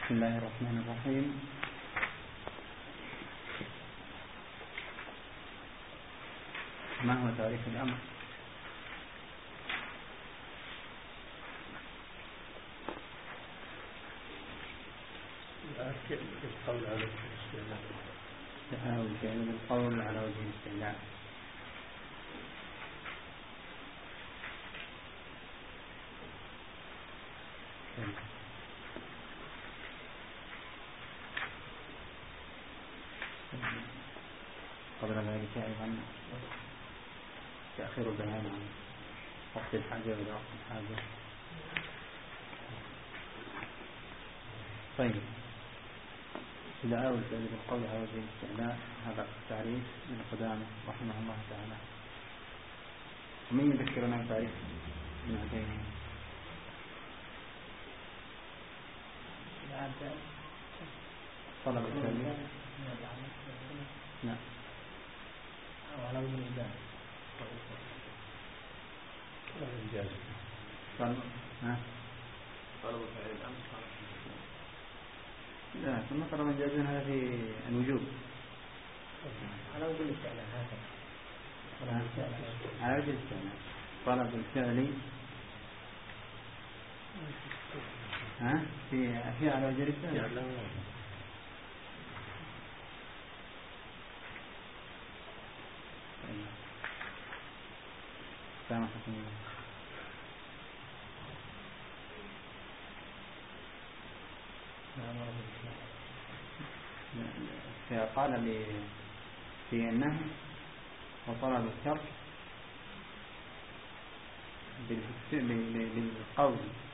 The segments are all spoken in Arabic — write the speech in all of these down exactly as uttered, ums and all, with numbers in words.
بسم الله الرحمن الرحيم. ما هو تعريف الأمر؟ القول على وجه الاستعلاء. تآوي الفعل بالقول على وجه الاستعلاء. قبل ذلك أيضا تأخير البيان عن وقت الحاجة إلى وقت الحاجة. طيب، تآوي الفعل بالقول على وجه الاستعلاء، هذا التعريف من قدامه رحمه الله تعالى. ومن يذكرنا بتعريف ابن عثيمين؟ طلب الفعل لا وعلى وجه الإجازة. الإجازة. طلب ها؟ طلب فعل الأمر. لا، ثم طلب الجازم هذا في الوجوب. على وجه الاستعلاء هكذا. على وجه الاستعلاء. طلب الفعل ها في في على وجه الاستعلاء. سامحكم الله. قال في النهي وطلب الترك بالقول،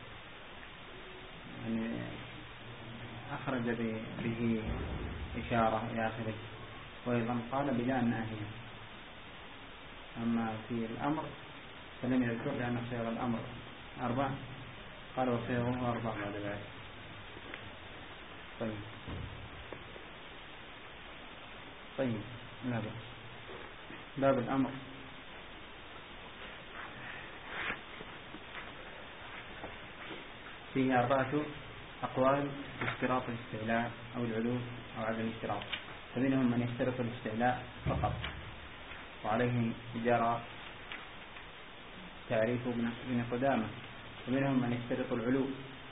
يعني أخرج به إشارة إلى آخره، وأيضا قال بلا ناهية. أما في الأمر فلم يذكر لأن خير الأمر أربع، قال وخيره أربع بعد ذلك. طيب طيب لا بأس. باب الأمر. فيه أربعة أقوال باشتراط الاستعلاء أو العلو أو عدم الاشتراط، فمنهم من يشترط الاستعلاء فقط وعليه جرى تعريف ابن قدامة، ومنهم من يشترط العلو،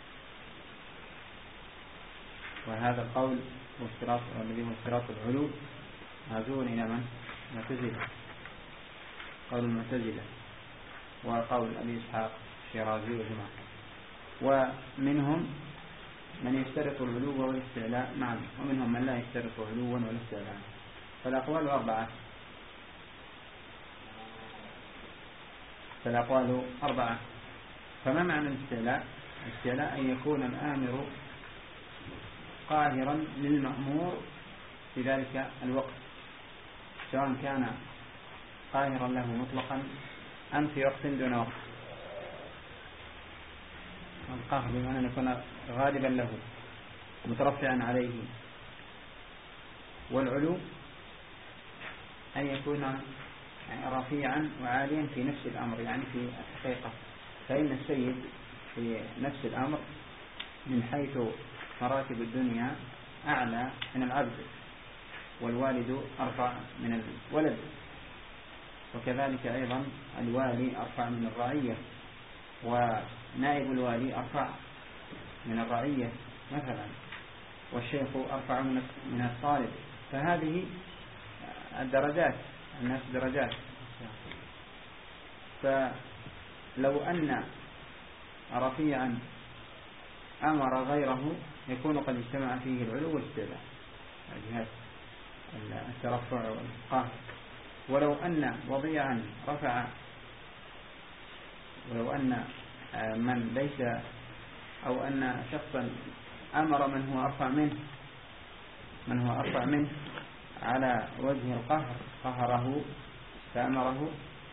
وهذا القول واشتراط الذي هو اشتراط العلو مازون إلى من؟ المعتزلة، قول المعتزلة وقول أبي إسحاق الشيرازي وجماعة. ومنهم من يشترط العلو والاستعلاء معا، ومنهم من لا يشترط علوا ولا استعلاء. فالأقوال أربعة فالأقوال أربعة فما معنى الاستعلاء؟ الاستعلاء أن يكون الآمر قاهرا للمأمور في ذلك الوقت، سواء كان قاهرا له مطلقا أم في وقت دون وقت. القهر بمعنى أن يكون غالبا له مترفعا عليه، والعلو أن يكون رفيعا وعاليا في نفس الأمر، يعني في الحقيقة. فإن السيد في نفس الأمر من حيث مراتب الدنيا أعلى من العبد، والوالد أرفع من الولد، وكذلك أيضا الوالي أرفع من الرعية، ونائب الوالي أرفع من الرعية مثلا، والشيخ أرفع من الطالب. فهذه الدرجات، الناس درجات. فلو أن رفيعا أمر غيره يكون قد اجتمع فيه العلو والاستعلاء، جهات الترفع والقهر. ولو أن وضيعا رفع، ولو أن من ليس أو أن شخصا أمر من هو أرفع منه من هو أرفع منه على وجه القهر، قهره فأمره،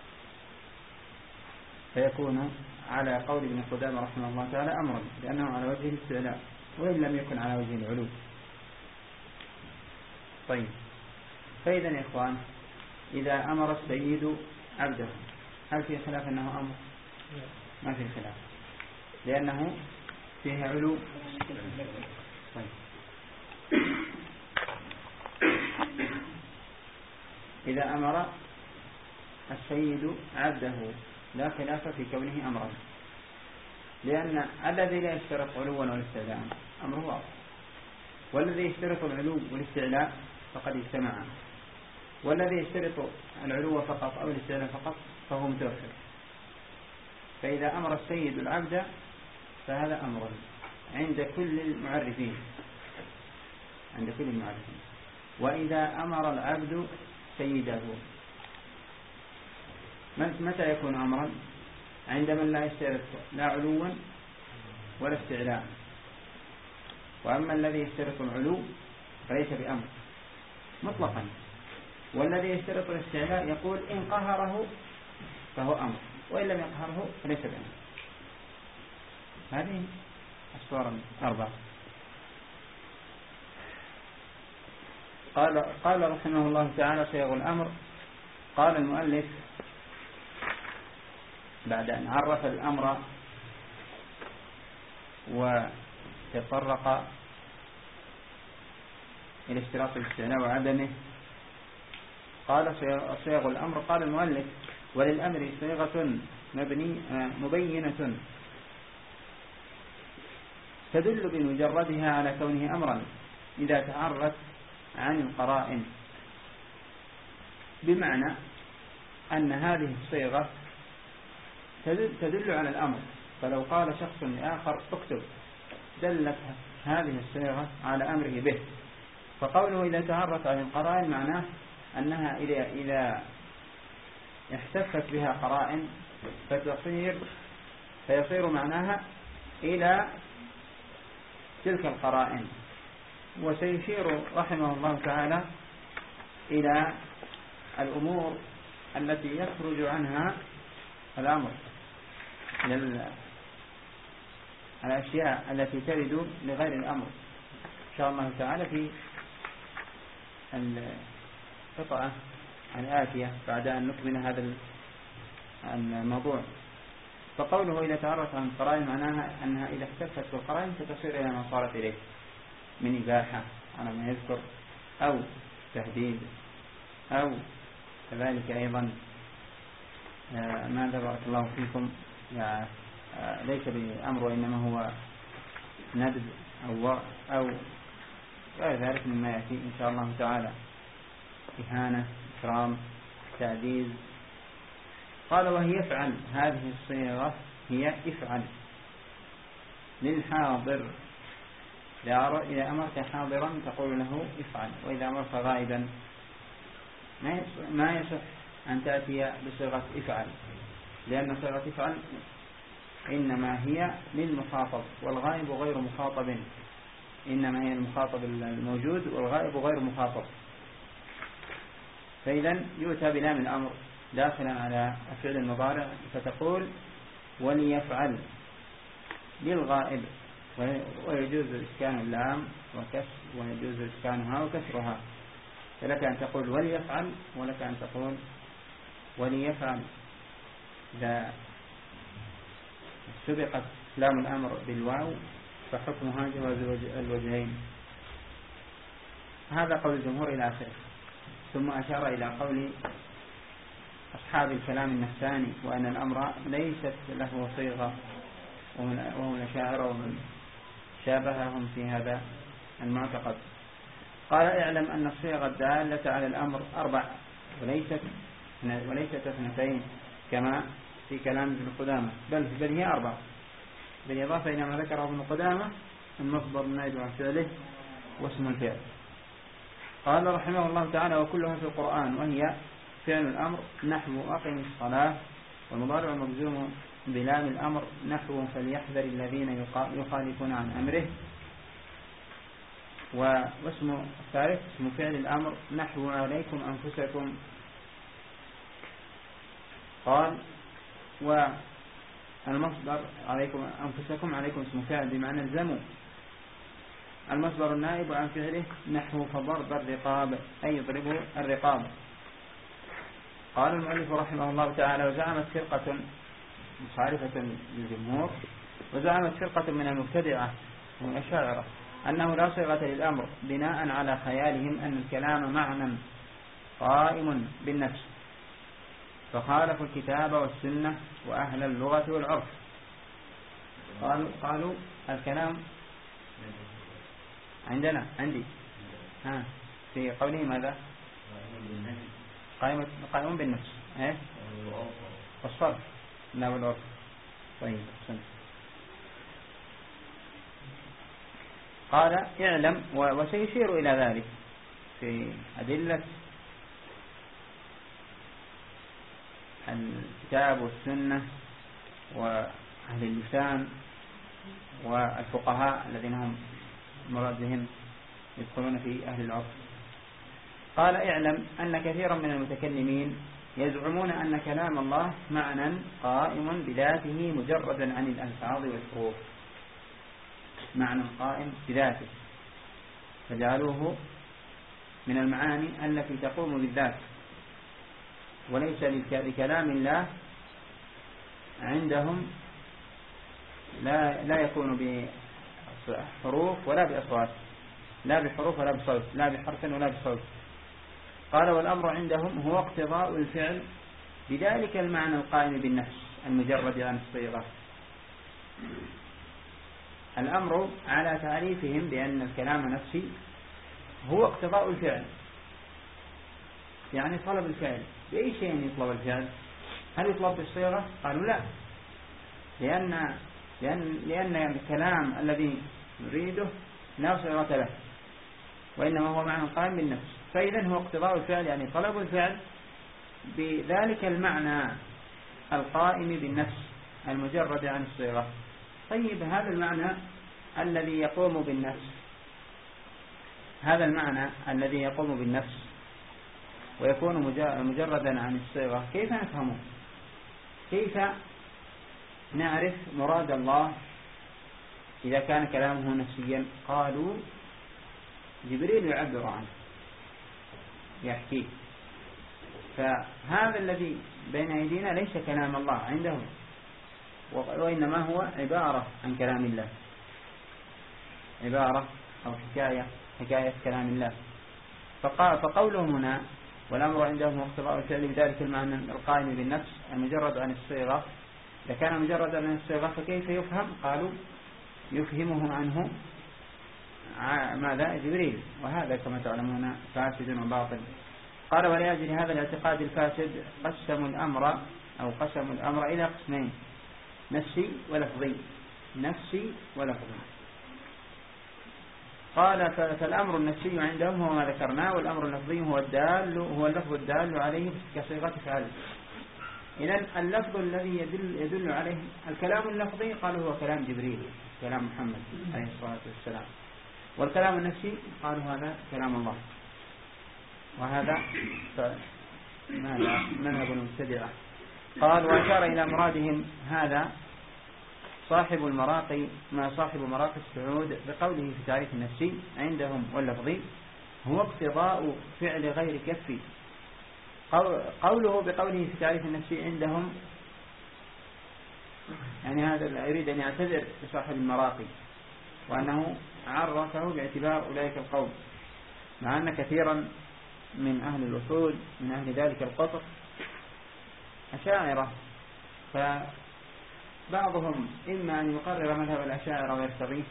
فيكون على قول ابن قدامة رحمه الله تعالى أمرا، لأنه على وجه الاستعلاء وإن لم يكن على وجه العلو. طيب، فإذا يا إخوان، إذا أمر السيد عبده هل في خلاف أنه أمر؟ ما في خلاف، لأنه فيه علو طيب. إذا أمر السيد عبده لا خلاف في كونه أمرا، لأن الذي لا يشترط علوا والاستعلاء أمره واضح، والذي يشترط العلو والاستعلاء فقد اجتمعا، والذي يشترط العلو فقط أو الاستعلاء فقط فهو متوفر. فإذا أمر السيد العبد فهذا أمر عند كل المعرفين عند كل المعرفين. وإذا أمر العبد سيده متى يكون أمرا؟ عند من لا يشترط لا علوا ولا استعلاء. وأما الذي يشترط العلو فليس بأمر مطلقا، والذي يشترط الاستعلاء يقول إن قهره فهو أمر، وإن لم يقهره فليس بأمر. هذه الصور الأربعة. قال قال رحمه الله تعالى صيغ الأمر. قال المؤلف بعد أن عرف الأمر وتطرق إلى اشتراط الاستعلاء وعدمه، قال صيغ الأمر. قال المؤلف وللأمر صيغة مبني مبينة تدل بمجردها على كونه أمرا إذا تعرت عن القرائن، بمعنى أن هذه الصيغة تدل على الأمر. فلو قال شخص لآخر اكتب دلت هذه الصيغة على أمره به. فقوله إذا تعرت عن القرائن معناه أنها إذا إذا احتفت بها قرائن فتصير فيصير معناها إلى تلك القرائن. وسيشير رحمه الله تعالى إلى الأمور التي يخرج عنها الأمر، الأشياء التي ترد لغير الأمر إن شاء الله تعالى في القطعة الآتية بعد أن نكمل هذا الموضوع. فقوله إذا تعرف عن القرائن معناها أنها إذا احتفت بالقرائن فتصير إلى ما صارت إليه من إباحة على ما يذكر، أو تهديد، أو كذلك أيضا ماذا بارك الله فيكم يعني ليس بأمر وإنما هو ندب أو أو غير ذلك مما يأتي إن شاء الله تعالى، إهانة، إكرام، تعديل. قال وهي يفعل. هذه الصيغة هي افعل للحاضر. إذا أمرت حاضرا تقول له افعل، وإذا أمرت غائبا ما يصح أن تأتي بصيغة افعل، لأن صيغة افعل إنما هي للمخاطب، والغائب غير مخاطب، إنما هي المخاطب الموجود والغائب غير مخاطب. فإذا يؤتى بلام الأمر داخلا على الفعل المضارع فتقول وليفعل للغائب، ويجوز إسكان اللام وكسر، ويجوز إسكانها وكسرها. فلك أن تقول وليفعل، ولك أن تقول وليفعل. إذا سبقت لام الأمر بالواو فحكمها جواز الوجهين. هذا قول الجمهور إلى آخره. ثم أشار إلى قول أصحاب الكلام النفساني وأن الأمر ليست له صيغة، وهم الأشاعرة ومن شابههم في هذا المعتقد. قال اعلم أن الصيغة الدالة على الأمر أربع وليست وليست اثنتين كما في كلام ابن قدامة، بل بل هي أربع، بالإضافة إلى ما ذكره ابن قدامة المصدر النائب عن فعله واسم الفعل. قال رحمه الله تعالى وكلها في القرآن، وهي فعل الأمر نحو أقم الصلاة، والمضارع مجزوم بلام الأمر نحو فليحذر الذين يخالفون عن أمره. واسم الثالث اسم فعل الأمر نحو عليكم أنفسكم. قال والمصدر عليكم أنفسكم، عليكم اسم فعل بمعنى الزموا. المصدر النائب عن فعله نحو فضرب الرقاب أي يضربوا الرقاب. قال المؤلف رحمه الله تعالى وزعمت فرقة مخالفة للجمهور، وزعمت فرقة من المبتدعة ومن الأشاعرة أنه لا صيغة للأمر بناء على خيالهم أن الكلام معنى قائم بالنفس، فخالفوا الكتاب والسنة وأهل اللغة والعرف. قالوا, قالوا الكلام عندنا عندي ها في قوله ماذا؟ قائم قائم بالنفس ايه والصرف لا والعرف. طيب أحسنت. قال اعلم، وسيشير إلى ذلك في أدلة الكتاب والسنة وأهل اللسان والفقهاء الذين هم مراد بهم يدخلون في أهل العرف. قال اعلم أن كثيرا من المتكلمين يزعمون أن كلام الله معنى قائم بذاته مجردا عن الألفاظ والحروف، معنى قائم بذاته، فجعلوه من المعاني التي تقوم بالذات، وليس لكلام الله عندهم لا لا يكون بحروف ولا بأصوات، لا بحروف ولا بصوت، لا بحرف ولا بصوت. قال والأمر عندهم هو اقتضاء الفعل بذلك المعنى القائم بالنفس المجرد عن الصيغة. الأمر على تعريفهم بأن الكلام نفسي هو اقتضاء الفعل، يعني طلب الفعل. بأي شيء يطلب الفعل؟ هل يطلب بالصيغة؟ قالوا لا، لأن, لأن, لأن الكلام الذي نريده لا صيغة له، وإنما هو معنى قائم بالنفس، فإذا هو اقتضاء الفعل، يعني طلب الفعل بذلك المعنى القائم بالنفس المجرد عن الصيغة. طيب هذا المعنى الذي يقوم بالنفس، هذا المعنى الذي يقوم بالنفس ويكون مجردا عن الصيغة، كيف نفهمه؟ كيف نعرف مراد الله إذا كان كلامه نفسيا؟ قالوا جبريل يعبر عنه يحكيه، فهذا الذي بين أيدينا ليس كلام الله عندهم، وإنما هو عبارة عن كلام الله، عبارة أو حكاية حكاية كلام الله. فقوله هنا والأمر عندهم اقتضاء الفعل بذلك المعنى القائم بالنفس المجرد عن الصيغة، إذا كان مجرد عن الصيغة فكيف يفهم؟ قالوا يفهمه عنه ماذا؟ جبريل، وهذا كما تعلمون فاسد وباطل. قال ولأجل هذا الاعتقاد الفاسد قسموا الأمر أو قسموا الأمر إلى قسمين، نفسي ولفظي، نفسي ولفظي. قال فالأمر النفسي عندهم هو ما ذكرناه، والأمر اللفظي هو الدال هو اللفظ الدال عليه كصيغة فعل. إذن اللفظ الذي يدل, يدل عليه الكلام اللفظي قالوا هو كلام جبريل، كلام محمد عليه الصلاة والسلام، والكلام النفسي قالوا هذا كلام الله. وهذا مذهب المبتدعة. قال وأشار إلى مرادهم هذا صاحب المراقي ما صاحب مراقي السعود بقوله في تعريف النفسي عندهم واللفظي هو اقتضاء فعل غير كفي. قوله بقوله في تعريف النفسي عندهم يعني هذا يريد أن يعتذر لصاحب المراقي وأنه عرفه باعتبار أولئك القوم، مع أن كثيرا من أهل الوصول من أهل ذلك القطر أشاعرة، فبعضهم إما أن يقرر مذهب الأشاعرة ويرتضيه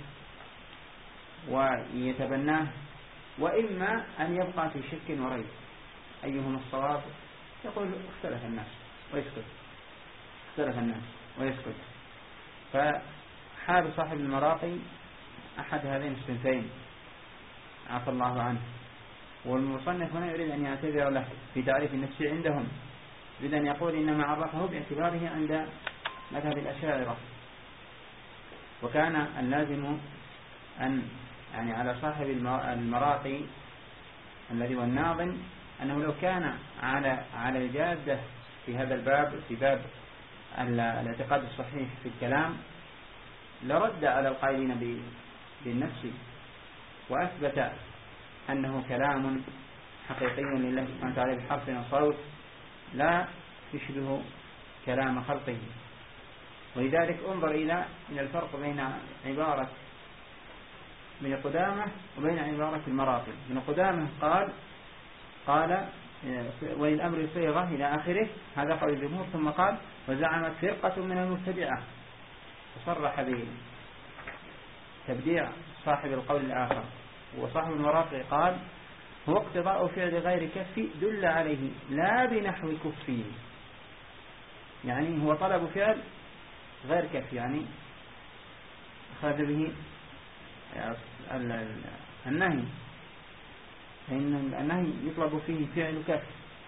ويتبناه، وإما أن يبقى في شك وريب أيهما الصواب، يقول اختلف الناس ويسكت، اختلف الناس ويسكت. فحال صاحب المراقي أحد هذين الصنفين عفى الله عنه، والمصنف هنا يريد أن يعتذر له في تعريف النفس عندهم، يريد أن يقول إنما عرفه باعتباره عند مذهب الأشاعرة، وكان اللازم أن يعني على صاحب المراقي الذي هو الناظم أنه لو كان على على الجادة في هذا الباب في باب الاعتقاد الصحيح في الكلام لرد على القائلين بالنفس وأثبت أنه كلام حقيقي لله سبحانه وتعالى بحرف وصوت لا يشبه كلام خلقه. ولذلك انظر إلى إلى الفرق بين عبارة بن قدامة وبين عبارة المراقي. ابن قدامة قال قال وللأمر صيغة إلى آخره، هذا قول الجمهور. ثم قال وزعمت فرقة من المبتدعة، وصرح بتبديع صاحب القول الآخر. وصاحب المراقي قال هو اقتضاء فعل غير كف دل عليه لا بنحو كفي، يعني هو طلب فعل غير كف، يعني أخذ به النهي، فإن النهي يطلب فيه فعل كف،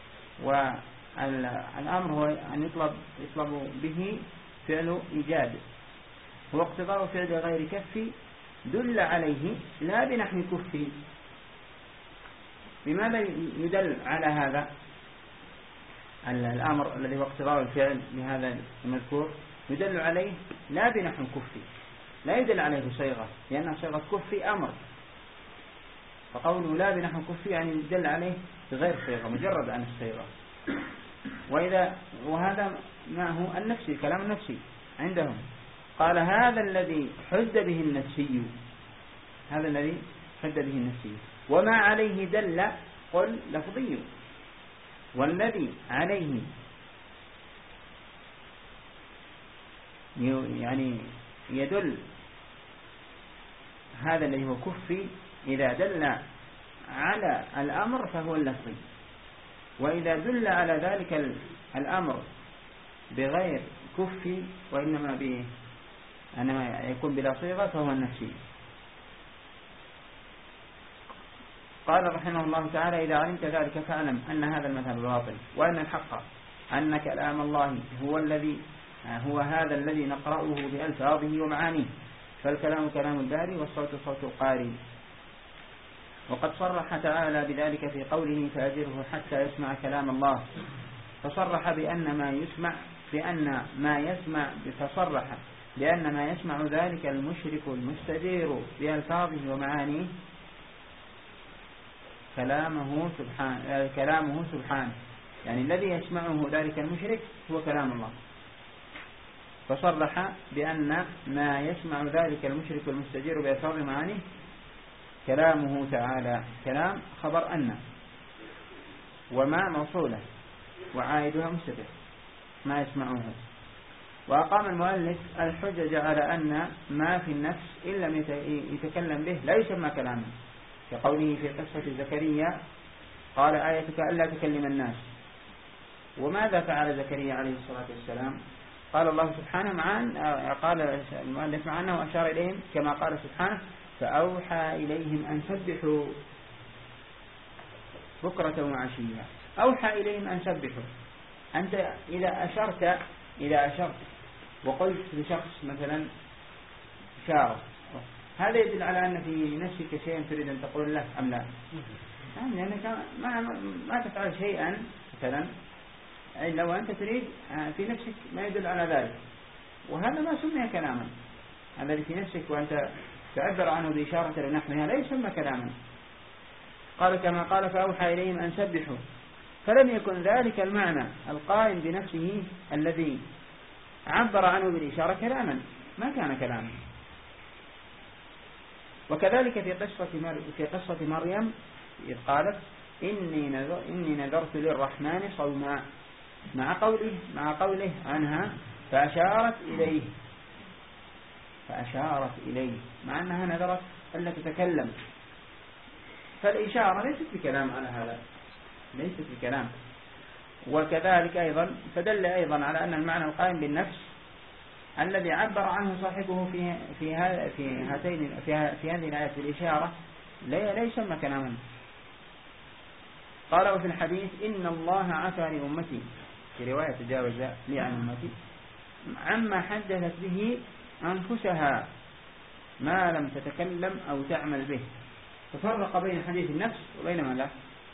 والأمر هو أن يطلب, يطلب به فعل إيجاد. هو اقتضاء فعل غير كف دل عليه لا بنحو كفي. بماذا يدل على هذا الأمر الذي هو اقتضاء الفعل بهذا المذكور؟ يدل عليه لا بنحو كفي، لا يدل عليه صيغة، لأن صيغة كفي أمر، فقوله لا بنحو كفي يعني يدل عليه بغير صيغة، مجرد عن الصيغة. وإذا وهذا ما هو النفسي، كلام النفسي عندهم. قال هذا الذي حد به النفسي، هذا الذي حد به النفسي، وما عليه دل قل لفظي، والذي عليه يعني يدل هذا الذي هو كفي إذا دل على الأمر فهو اللفظي، وإذا دل على ذلك الأمر بغير كفي وإنما به أنما يكون بلا صيغة فهو النفسي. قال رحمه الله تعالى إذا علمت ذلك فاعلم أن هذا المذهب باطل، وأن الحق أن كلام الله هو الذي هو هذا الذي نقرأه بألفاظه ومعانيه، فالكلام كلام الباري والصوت صوت القاري. وقد صرح تعالى بذلك في قوله فأجره حتى يسمع كلام الله، فصرح بأن ما يسمع بأن ما يسمع فصرح بأن ما يسمع ذلك المشرك المستدير بألفاظه ومعانيه كلامه سبحانه كلامه سبحانه يعني الذي يسمعه ذلك المشرك هو كلام الله. فصرح بأن ما يسمع ذلك المشرك المستجير بألفاظ معانيه كلامه تعالى. كلام خبر أن، وما موصولة وعائدها مستتر ما يسمعه. وأقام المؤلف الحجج على أن ما في النفس إن لم يتكلم به لا يسمى كلاما، كقوله في قصة زكريا قال آيتك ألا تكلم الناس. وماذا فعل زكريا عليه الصلاة والسلام؟ قال الله سبحانه معان قال المؤلف معنا وأشار إليهم كما قال سبحانه فأوحى إليهم أن سبحوا بكرة وعشية. أوحى إليهم أن سبحوا. أنت إذا أشرت إذا أشرت وقلت لشخص مثلا شارع، هذا يدل على أن في نفسك شيئا تريد أن تقول له أم لا؟ لأنك ما, ما تفعل شيئا مثلا إلا وأنت تريد في نفسك ما يدل على ذلك، وهذا ما سمي كلاما. الذي في نفسك وأنت تعبر عنه بإشارة لنحوها لا يسمى كلاما. قال كما قال فأوحى إليهم أن سبحوا، فلم يكن ذلك المعنى القائم بنفسه الذي عبر عنه بالإشارة كلاما، ما كان كلاما. وكذلك في قصة في قصة مريم إذ قالت إني نذر إني نذرت للرحمن صوما، مع قوله مع قوله عنها فأشارت إليه فأشارت إليه مع أنها نذرت ألا تتكلم. فالإشارة ليست بكلام على هذا، ليست بكلام. وكذلك أيضا فدل أيضا على أن المعنى القائم بالنفس الذي عبر عنه صاحبه في في في هاتين في, في هذه الآيات بالإشارة لا يسمى كلاما. قال وفي الحديث إن الله عفى لأمتي، في رواية تجاوز لي عن أمتي عما حدثت به أنفسها ما لم تتكلم أو تعمل به. ففرق بين حديث النفس وبين ماذا؟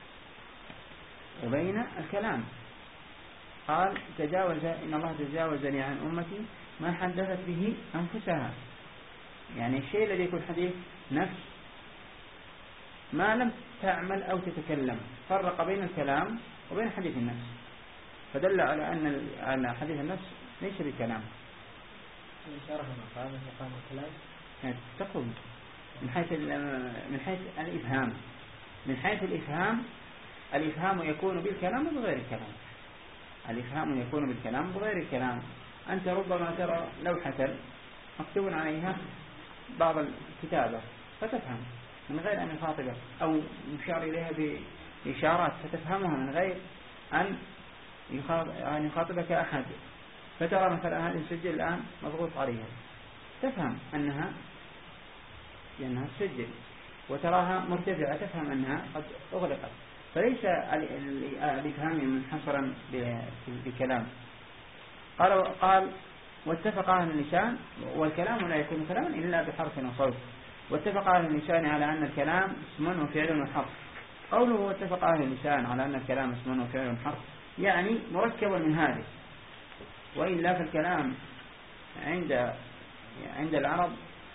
وبين الكلام. قال تجاوز إن الله تجاوز لي عن أمتي ما حدثت به أنفسها، يعني الشيء الذي يكون حديث نفس ما لم تعمل أو تتكلم. فرق بين الكلام وبين حديث النفس، فدل على أن على حديث النفس ليس بكلام. الإشارة مقام مقام الكلام يعني تقوم من حيث من حيث الإفهام. من حيث الإفهام الإفهام يكون بالكلام وبغير الكلام. الإفهام يكون بالكلام وبغير الكلام. أنت ربما ترى لوحة مكتوب عليها بعض الكتابة فتفهم من غير أن يخاطبك، أو يشار إليها بإشارات فتفهمها من غير أن يخاطبك أحد. فترى مثلا هذه السجل الآن مضغوط عليها، تفهم أنها لأنها تسجل، وتراها مرتفعة تفهم أنها قد أغلقت. فليس الإفهام منحصرا بكلام. قال قال واتفق أهل اللسان، والكلام لا يكون كلاما إلا بحرف وصوت. واتفق أهل اللسان على أن الكلام اسم وفعل وحرف. قوله واتفق أهل اللسان على أن الكلام اسم وفعل وحرف يعني مركب من هذه، وإلا فالكلام عند عند العرب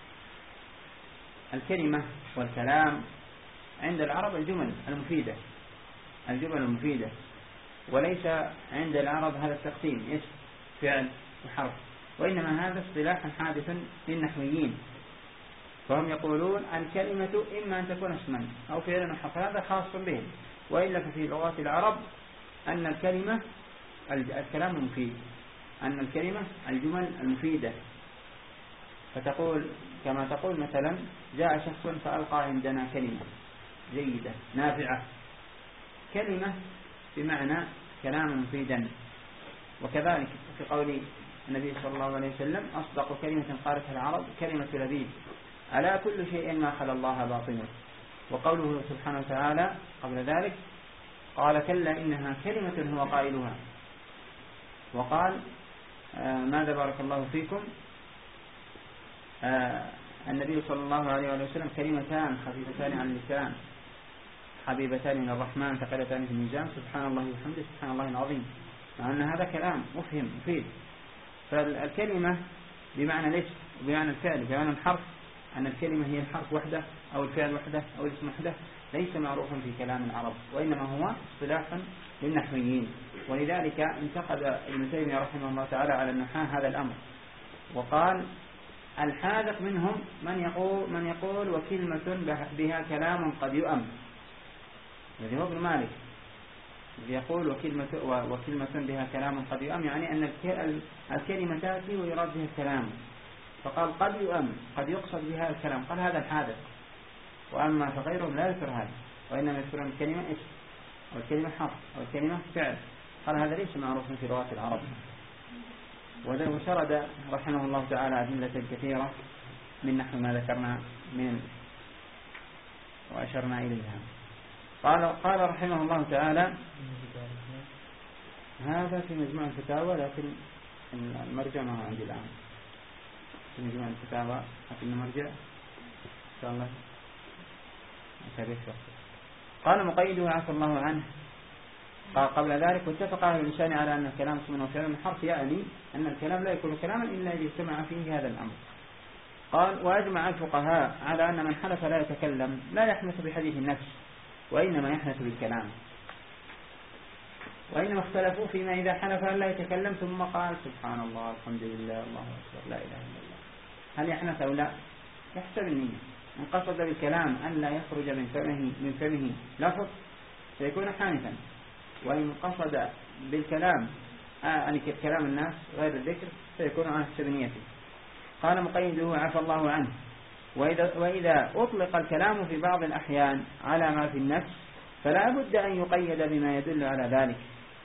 الكلمة، والكلام عند العرب الجمل المفيدة الجمل المفيدة وليس عند العرب هذا التقسيم اسم فعل وحرف، وإنما هذا اصطلاح حادث للنحويين. فهم يقولون الكلمة إما أن تكون اسما أو فعلا وحرف، هذا خاص بهم. وإلا ففي لغات العرب أن الكلمة الكلام المفيد، أن الكلمة الجمل المفيدة. فتقول كما تقول مثلا جاء شخص فألقى عندنا كلمة جيدة نافعة، كلمة بمعنى كلام مفيدا. وكذلك في قول النبي صلى الله عليه وسلم أصدق كلمة قالتها العرب كلمة لبيب، ألا كل شيء ما خلا الله باطنه. وقوله سبحانه وتعالى قبل ذلك قال كلا إنها كلمة هو قائلها. وقال آه ماذا بارك الله فيكم آه النبي صلى الله عليه وسلم كلمتان خفيفتان عن اللسان حبيبتان من الرحمن ثقيلتان في الميزان سبحان الله وبحمده سبحان الله العظيم. مع أن هذا كلام مفهم مفيد. فالكلمة بمعنى الاسم وبمعنى الفعل بمعنى الحرف، أن الكلمة هي الحرف وحده أو الفعل وحده أو الاسم وحده، ليس معروفا في كلام العرب، وإنما هو اصطلاح للنحويين. ولذلك انتقد ابن تيمية رحمه الله تعالى على النحاة هذا الأمر، وقال الحاذق منهم من يقول من يقول وكلمة بها كلام قد يؤم، الذي هو ابن مالك يقول وكلمة وكلمة بها كلام قد يؤم، يعني أن الكلمة تأتي ويراد بها الكلام. فقال قد يؤم، قد يقصد بها الكلام، قال هذا الحادث. وأما فغيرهم لا يذكر هذا، وإنما يذكرون الكلمة اسم أو الكلمة حرف أو الكلمة فعل. قال هذا ليس معروف في لغات العرب. وسرد رحمه الله تعالى أدلة كثيرة من نحو ما ذكرنا من وأشرنا إليها. قال قال رحمه الله تعالى هذا في مجموع الفتاوى، لكن المرجع ما هو عندي الآن في مجموع الفتاوى، لكن المرجع إن شاء الله أتابع شخص. قال مقيده عفى الله عنه قال قبل ذلك واتفق أهل اللسان على أن الكلام اسم وفعل حرف، يعني أن الكلام لا يكون كلاما إلا إذا اجتمع فيه هذا الأمر. قال وأجمع الفقهاء على أن من حلف لا يتكلم لا يحنث بحديث النفس، وإنما يحنث بالكلام. وإنما اختلفوا فيما إذا حلف أن لا يتكلم ثم قال سبحان الله الحمد لله الله أكبر لا إله إلا الله، هل يحنث أو لا؟ يحسب النية. إن قصد بالكلام أن لا يخرج من فمه من فمه لفظ سيكون حانثا، وإن قصد بالكلام أن آه كلام الناس غير الذكر سيكون على حسب نيته. قال مقيده عفى الله عنه وإذا, وإذا أطلق الكلام في بعض الأحيان على ما في النفس فلا بد أن يقيد بما يدل على ذلك،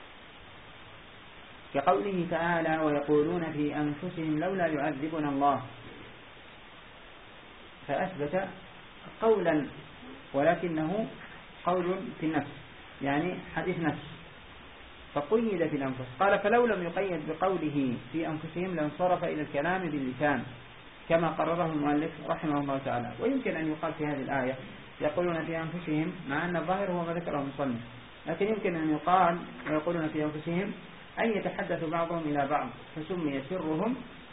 كقوله تعالى ويقولون في أنفسهم لولا يعذبنا الله، فأثبت قولا ولكنه قول في النفس، يعني حديث نفس، فقيد في الأنفس. قال فلو لم يقيد بقوله في أنفسهم لانصرف إلى الكلام باللسان كما قرره المؤلف رحمه الله تعالى. ويمكن أن يقال في هذه الآية يقولون في أنفسهم، مع أن الظاهر هو ما ذكره المصنف، لكن يمكن أن يقال ويقولون في أنفسهم أن يتحدث بعضهم إلى بعض، فسمي سرهم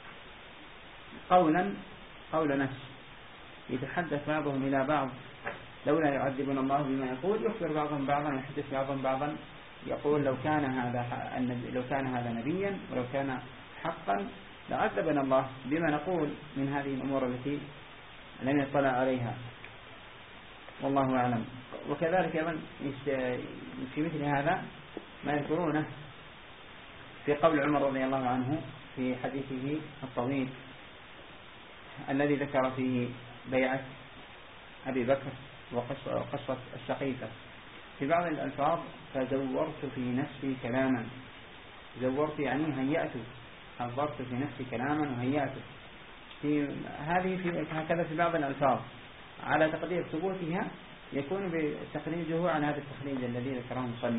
قولا قول نفس، يتحدث بعضهم إلى بعض لولا يعذبنا الله بما يقول، يخبر بعضهم بعضا، يحدث بعضهم بعضا، يقول لو كان هذا لو كان هذا نبيا ولو كان حقا لعذبنا الله بما نقول من هذه الأمور التي لم يطلع عليها، والله أعلم. وكذلك أيضا في مثل هذا ما يذكرونه في قول عمر رضي الله عنه في حديثه الطويل الذي ذكر فيه بيعة أبي بكر وقصة السقيفة، في بعض الألفاظ فزورت في نفسي كلاما، زورت يعني هيأت، حضرت في نفسي كلاما وهيأته، في هذه في هكذا في بعض الألفاظ على تقدير ثبوتها يكون بتخريجه عن هذا التخريج الذي ذكره المصنف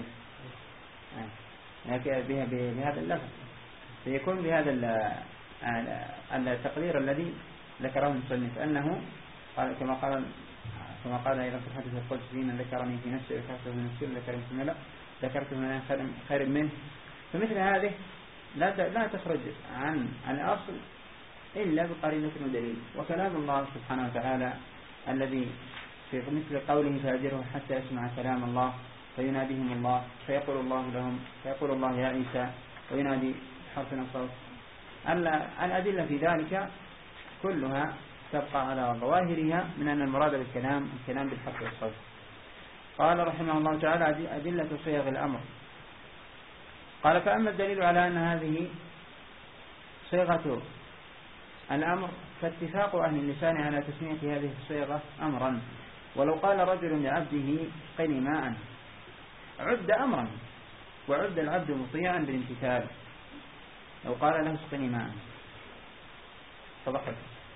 بهذا اللفظ، فيكون بهذا التقدير الذي ذكره المصنف أنه قال كما قال كما قال أيضا في الحديث القدسي من ذكرني في نفسي ذكرته في نفسي وذكرني في الملأ ذكرته من خير منه. فمثل هذه لا لا تخرج عن الأصل إلا بقرينة ودليل. وكلام الله سبحانه وتعالى الذي في مثل قوله فأجره حتى يسمع كلام الله فيناديهم الله فيقول الله لهم فيقول الله يا عيسى وينادي حرف الصوت، الأدلة في ذلك كلها تبقى على ظواهرها من أن المراد بالكلام الكلام بالحرف والصوت. قال رحمه الله تعالى أدلة صيغ الأمر. قال فأما الدليل على أن هذه صيغة الأمر فاتفاق أهل اللسان على تسمية هذه الصيغة أمرا، ولو قال رجل لعبده اسقني ماء عد أمرا، وعد العبد مطيعا بالامتثال. لو قال له اسقني ماء فضحك،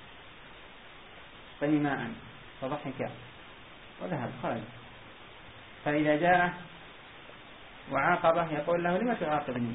اسقني ماء فضحك وذهب خرج، فإذا جاء وعاقبه يقول له لما تعاقبني؟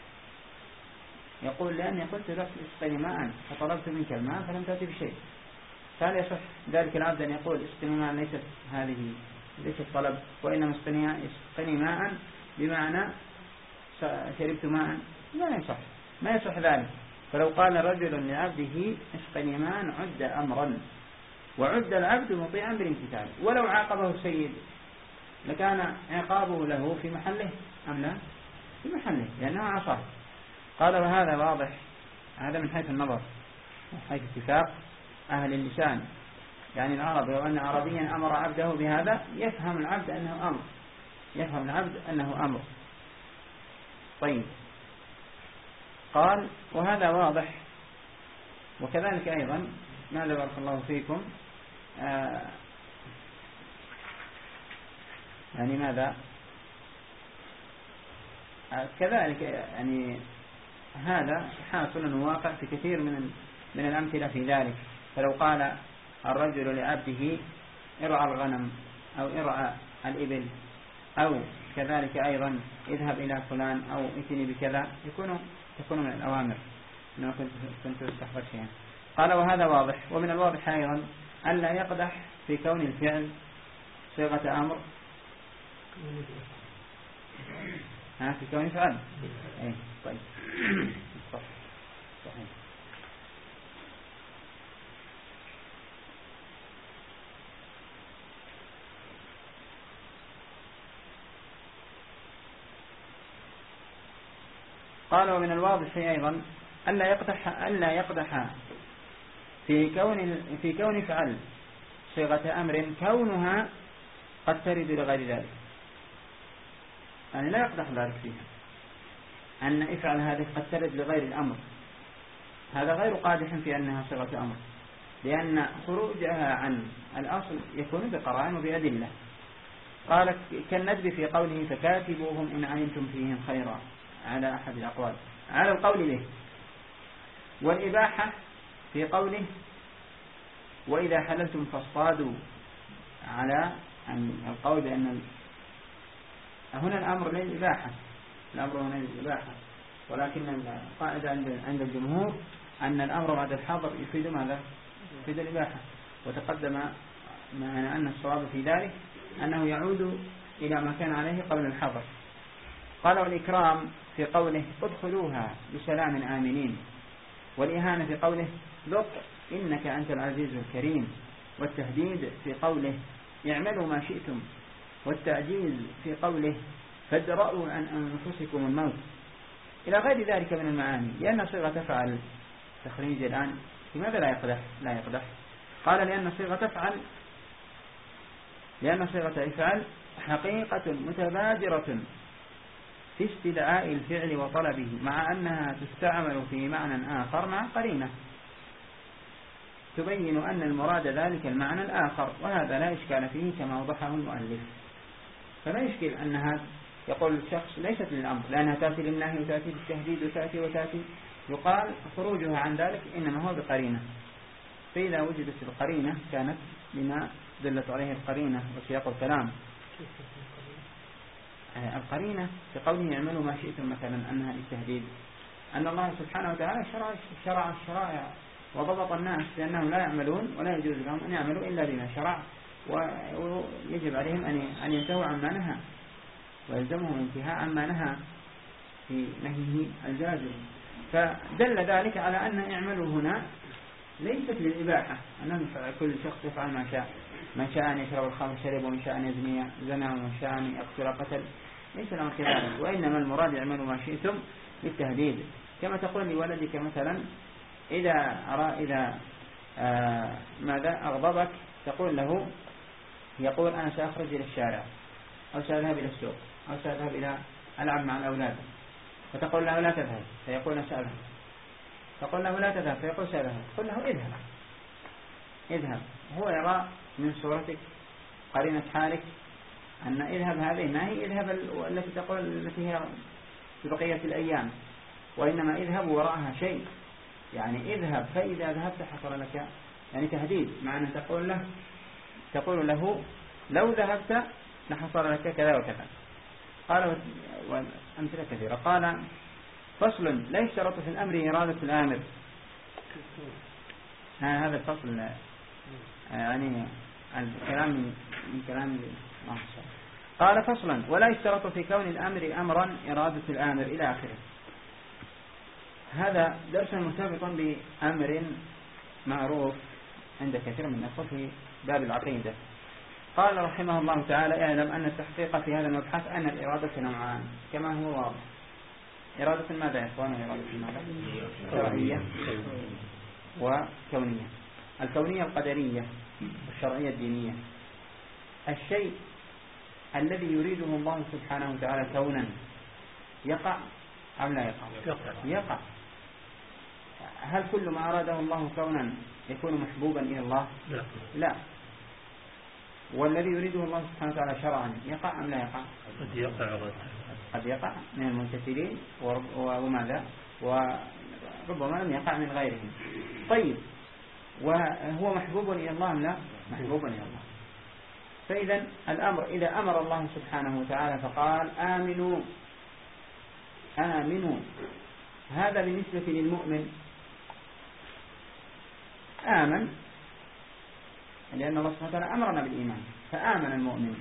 يقول لأني قلت لك اسقني ماء فطلبت منك الماء فلم تأتي بشيء. فهل يصح ذلك العبد أن يقول اسقني ماء؟ ليست هذه ليست طلب، وإنما اسقني ماء بمعنى شربت ماء، لا يصح، ما يصح ذلك. فلو قال رجل لعبده اسقني ماء عد أمرا، وعد العبد مطيعا بالامتثال. ولو عاقبه السيد لكان عقابه له في محله أم لا؟ في محله لأنه عصاه. قال وهذا واضح، هذا من حيث النظر، من حيث اتفاق أهل اللسان، يعني العرب لو أن عربيا أمر عبده بهذا يفهم العبد أنه أمر، يفهم العبد أنه أمر. طيب قال وهذا واضح. وكذلك أيضا ماذا بارك الله فيكم آه يعني ماذا آه كذلك يعني هذا حاصل وواقع في كثير من من الأمثلة في ذلك. فلو قال الرجل لعبده ارعى الغنم أو ارعى الإبل، أو كذلك أيضا اذهب إلى فلان أو ائتني بكذا، يكون تكون من الأوامر أنه كنت كنت استحضر شيئا. قال وهذا واضح. ومن الواضح أيضا ألا يقدح في كون الفعل صيغة أمر، ها في كون فعل أي طيب صح صحيح. قال ومن الواضح أيضا ألا يقدح ألا يقدح في كون في كون فعل صيغة أمر كونها قد ترد لغير ذلك، يعني لا يقدح ذلك فيها أن افعل هذه قد ترد لغير الأمر، هذا غير قادح في أنها صيغة أمر، لأن خروجها عن الأصل يكون بقرائن وبأدلة. قال كالندب في قوله فكاتبوهم إن علمتم فيهم خيرا على أحد الأقوال، على القول به. والإباحة في قوله وإذا حللتم فاصطادوا، على أن القول بأن هنا الأمر للإباحة، الأمر هنا للإباحة، ولكن القاعدة عند الجمهور أن الأمر بعد الحظر يفيد ماذا؟ يفيد الإباحة. وتقدم معنا أن الصواب في ذلك أنه يعود إلى ما كان عليه قبل الحظر. قال والإكرام في قوله ادخلوها بسلام آمنين، والإهانة في قوله ذق إنك أنت العزيز الكريم، والتهديد في قوله اعملوا ما شئتم، والتعجيز في قوله فادرأوا عن أنفسكم الموت، إلى غير ذلك من المعاني. لأن صيغة تفعل تخريج الآن لماذا لا يقدح؟ لا يقدح قال لأن صيغة افعل لأن صيغة افعل حقيقة متبادرة في استدعاء الفعل وطلبه، مع أنها تستعمل في معنى آخر مع قرينة تبين أن المراد ذلك المعنى الآخر، وهذا لا إشكال فيه كما وضحه المؤلف. فلا يشكل أنها يقول الشخص ليست للأمر، لأنها تأتي للنهي وتأتي للتهديد وتأتي وتأتي، يقال خروجها عن ذلك إنما هو بقرينة. فإذا وجدت القرينة كانت لما دلت عليه القرينة وسياق الكلام. القرينة في قوله اعملوا ما شئتم مثلا أنها للتهديد، أن الله سبحانه وتعالى شرع, شرع الشرائع وضبط الناس بأنهم لا يعملون ولا يجوز لهم أن يعملوا إلا بما شرع، ويجب عليهم أن ينتهوا عما نهى، ويلزمهم انتهاء عما نهى في نهيه الجازم. فدل ذلك على أن اعملوا هنا ليست للإباحة، أنه كل شخص يفعل ما شاء، من شاء أن يشرب الخمر شرب، ومن شاء أن يزني زنى، ومن شاء أن يقتل قتل، ليس لهم كذلك. وإنما المراد اعملوا ما شئتم للتهديد، كما تقول لولدك مثلا إذا أرى إذا آه ماذا أغضبك تقول له، يقول أنا سأخرج إلى الشارع أو سأذهب إلى السوق أو سأذهب إلى ألعب مع الأولاد، فتقول له لا تذهب، فيقول سأذهب. تقول له لا تذهب، فيقول سأذهب. تقول له اذهب اذهب. هو يرى من صورتك قرينة حالك أن اذهب هذه ما هي اذهب التي تقول التي هي في بقية الأيام، وإنما اذهب وراءها شيء، يعني اذهب فإذا ذهبت حصل لك، يعني تهديد، مع أن تقول له تقول له لو ذهبت لحصل لك كذا وكذا. قال وأمثلة كثيرة. قال فصل لا يشترط في الأمر إرادة الآمر. هذا الفصل يعني الكلام من كلام الله. قال فصلا ولا يشترط في كون الأمر أمرا إرادة الآمر إلى آخره. هذا درس مرتبط بأمر معروف عند كثير من الناس في باب العقيدة. قال رحمه الله تعالى اعلم أن التحقيق في هذا المبحث أن الإرادة نوعان كما هو واضح. إرادة ماذا يا إخوان؟ إرادة ماذا؟ شرعية وكونية. الكونية القدرية والشرعية الدينية. الشيء الذي يريده الله سبحانه وتعالى كونا يقع أم لا يقع؟ يقع. هل كل ما أراده الله كونا يكون محبوبا إلى الله؟ لا, لا. والذي يريده الله سبحانه وتعالى شرعا يقع أم لا يقع؟ قد يقع قد يقع من الممتثلين وماذا وربما لم يقع من غيرهم. طيب وهو محبوب إلى الله أم لا؟ محبوب إلى الله. فإذا الأمر إذا أمر الله سبحانه وتعالى فقال آمنوا آمنوا، هذا بالنسبة للمؤمن آمن، لأن الله سبحانه وتعالى أمرنا بالإيمان فآمن المؤمن.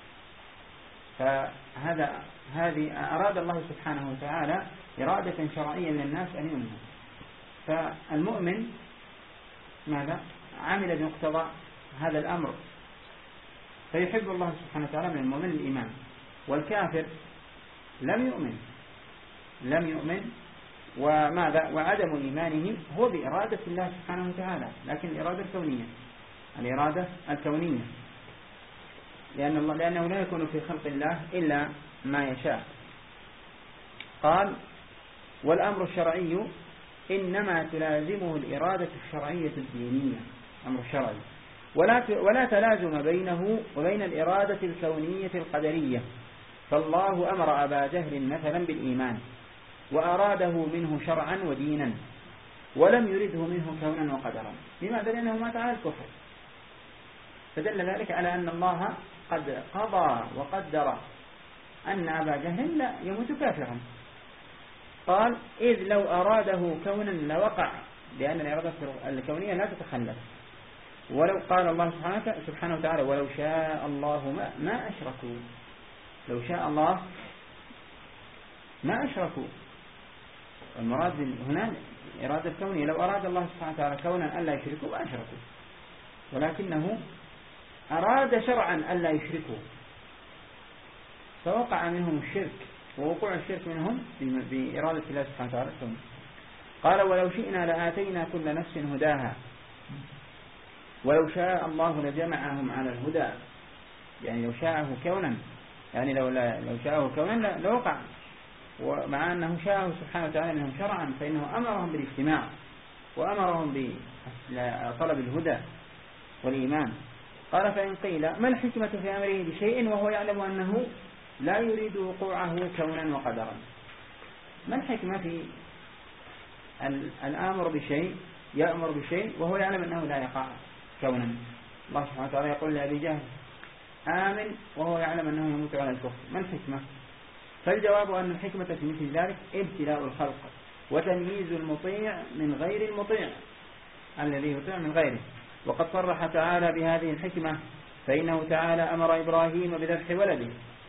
فهذا هذه أراد الله سبحانه وتعالى إرادة شرعية من الناس أن يؤمنوا، فالمؤمن ماذا؟ عمل بمقتضى هذا الأمر، فيحب الله سبحانه وتعالى من المؤمن الإيمان. والكافر لم يؤمن لم يؤمن وماذا؟ وعدم إيمانه هو بإرادة الله سبحانه وتعالى، لكن الإرادة الكونية الإرادة الكونية لأن الله لأنه لا يكون في خلق الله إلا ما يشاء. قال والأمر الشرعي إنما تلازمه الإرادة الشرعية الدينية، أمر شرعي، ولا ولا تلازم بينه وبين الإرادة الكونية القدرية. فالله أمر أبا جهل مثلا بالإيمان وأراده منه شرعا ودينا، ولم يرده منه كونا وقدرا. لماذا؟ لأنه مات على الكفر، فدل ذلك على أن الله قد قضى وقدر أن أبا جهل لا يموت كافرا. قال إذ لو أراده كونا لوقع، لأن الإرادة الكونية لا تتخلف. ولو قال الله سبحانه وتعالى ولو شاء الله ما, ما أشركوا، لو شاء الله ما أشركوا. المراد هنا إرادة الكونية، لو أراد الله سبحانه وتعالى كونا ألا يشركوا وأشركوا، ولكنه أراد شرعا ألا يشركوا فوقع منهم الشرك، ووقوع الشرك منهم بإرادة الله سبحانه وتعالى. قال ولو شئنا لآتينا كل نفس هداها. ولو شاء الله لجمعهم على الهدى، يعني لو شاءه كونا، يعني لو, لو شاءه كونا لوقع، ومع أنه شاءه سبحانه وتعالى منهم شرعا فإنه أمرهم بالاجتماع وأمرهم بطلب الهدى والإيمان. قال فإن قيل ما الحكمة في أمره بشيء وهو يعلم أنه لا يريد وقوعه كونا وقدرا؟ ما الحكمة في الآمر بشيء يأمر بشيء وهو يعلم أنه لا يقع كونا؟ الله سبحانه وتعالى يقول لأبي جهل آمن وهو يعلم أنه يموت على الكفر، ما الحكمة؟ فالجواب أن الحكمة في مثل ذلك ابتلاء الخلق وتمييز المطيع من غير المطيع الذي يطيع من غيره. وقد صرح تعالى بهذه الحكمة، فإنه تعالى أمر إبراهيم بذبح ولده.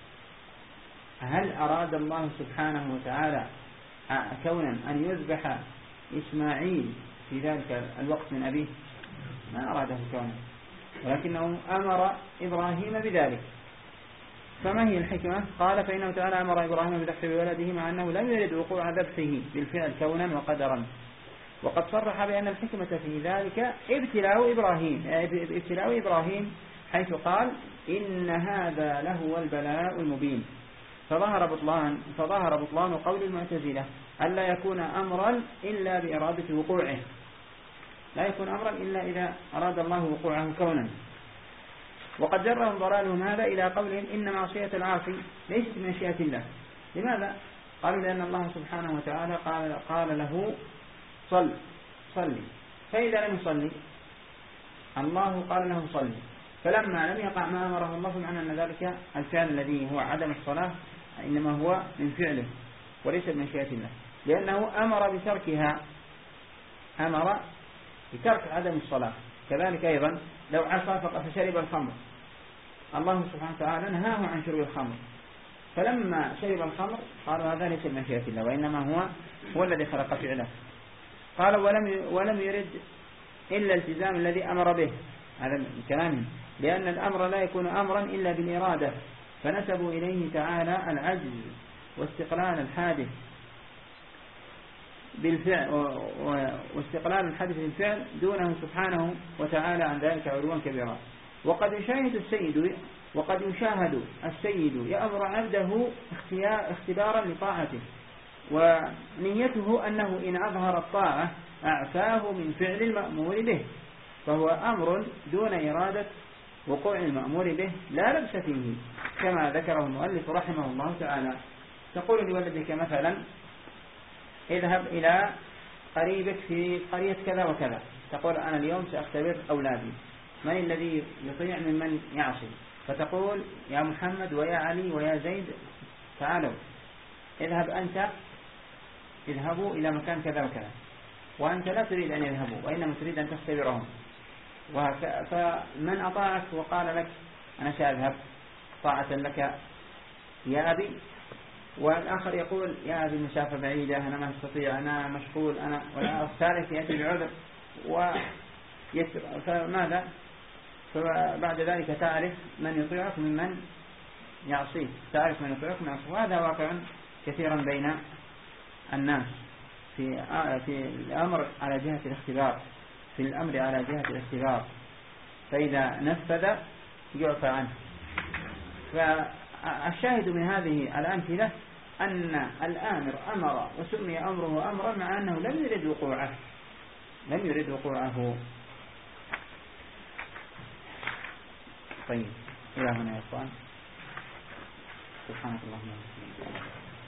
هل أراد الله سبحانه وتعالى كونا أن يذبح إسماعيل في ذلك الوقت من أبيه؟ ما أراده كونا، ولكنه أمر إبراهيم بذلك. فما هي الحكمة؟ قال فإنه تعالى أمر إبراهيم بذبح ولده مع أنه لم يرد وقوع ذبحه بالفعل كونا وقدرا. وقد صرح بأن الحكمة في ذلك ابتلاء إبراهيم ابتلاء إبراهيم حيث قال إن هذا لهو البلاء المبين. فظهر بطلان فظهر بطلان قول المعتزلة ألا يكون أمرا إلا بإرادة وقوعه، لا يكون أمرا إلا إذا أراد الله وقوعه كونا. وقد جرهم ضلالهم هذا إلى قولهم إن معصية العاصي ليست من مشيئة الله. لماذا؟ قالوا لأن الله سبحانه وتعالى قال, قال له صل صلي، فإذا لم يصلي الله قال له صلي، فلما لم يقع ما أمره الله فمعنى أن ذلك الفعل الذي هو عدم الصلاة إنما هو من فعله وليس من مشيئة الله، لأنه أمر بتركها، أمر بترك عدم الصلاة. كذلك أيضا لو عصى فشرب الخمر، الله سبحانه وتعالى نهاه عن شرب الخمر، فلما شرب الخمر قالوا هذا ليس من مشيئة الله وإنما هو هو الذي خلق فعله. قال ولم ولم يرد إلا التزام الذي أمر به، هذا من كلامهم، لأن الأمر لا يكون أمرا إلا بالإرادة، فنسبوا إليه تعالى العجز واستقلال الحادث بالفعل واستقلال الحادث بالفعل دونه سبحانه وتعالى عن ذلك علوا كبيرا. وقد يشاهد السيد وقد يشاهد السيد يأمر عبده اختبارا لطاعته، ونيته أنه إن أظهر الطاعة أعفاه من فعل المأمور به، فهو أمر دون إرادة وقوع المأمور به لا لبس فيه، كما ذكره المؤلف رحمه الله تعالى. تقول لولدك مثلا اذهب إلى قريبك في قرية كذا وكذا، تقول أنا اليوم سأختبر أولادي من الذي يطيع من من يعصي، فتقول يا محمد ويا علي ويا زيد تعالوا اذهب أنت اذهبوا إلى مكان كذا وكذا، وأنت لا تريد أن يذهبوا وإنما تريد أن تختبرهم، فمن أطاعك وقال لك أنا سأذهب طاعة لك يا أبي، والآخر يقول يا أبي المسافة بعيدة أنا ما أستطيع أنا مشغول أنا، والثالث يأتي بعذر ويسر، فماذا؟ فبعد ذلك تعرف من يطيعك ممن يعصيك، تعرف من يطيعك من يعصيك. وهذا واقع كثيرا بين الناس في في الأمر على جهة الاختبار في الأمر على جهة الاختبار فإذا نفذ يعفى عنه. فالشاهد من هذه الأمثلة أن الآمر أمر وسمي أمره أمرا مع أنه لم يرد وقوعه لم يرد وقوعه. طيب إلى هنا يا إخوان، سبحانك اللهم وبحمدك.